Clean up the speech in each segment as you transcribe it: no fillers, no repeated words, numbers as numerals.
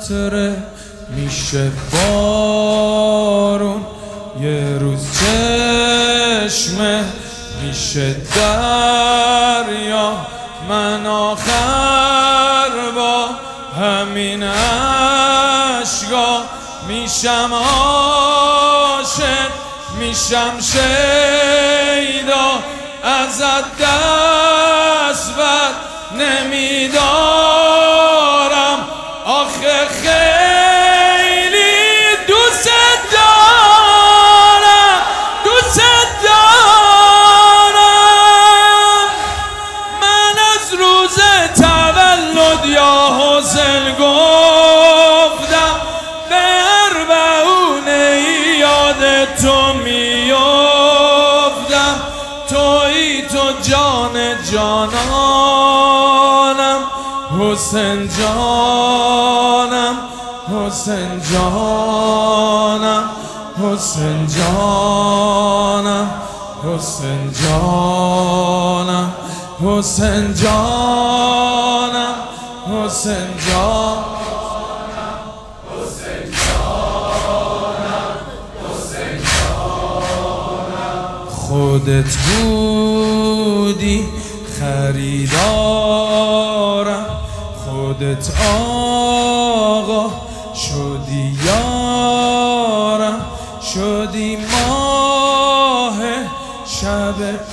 قطره میشه بارون، یه روز چشمه میشه دریا. من آخر با همین عشقا میشم عاشق، میشم شیدا، ازت دست بر نمیدارم. آخه خیلی دوست دارم، دوست دارم. من از روز تولد یا حسین گفتم به اربعونه یاد تو میافتم. تویی تو جان جانانم، حسین جانم، حسین جانم، حسین جانم، حسین جانم، حسین جانم، حسین جانم، حسین جانم، حسین جانم. خودت بودی خریدارم، خودت آقا شدی یارم، شدی ماه شب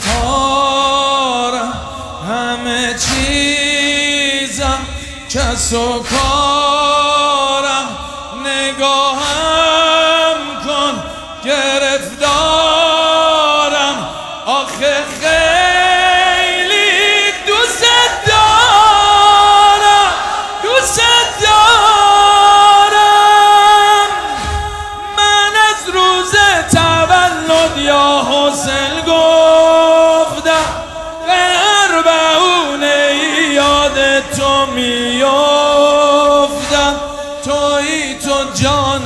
تارم. همه چیزم کس و کارم، نگاهم کن گرفتارم. آخه خیلی دوست دارم، دوست دارم. من از روز تولد یا حسین گفتم به اربعونه یاد تو میافتم. تویی تو جان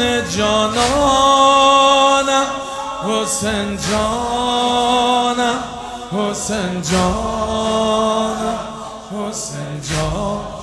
جانانم، حسین جانم، حسین جانم، حسین جانم.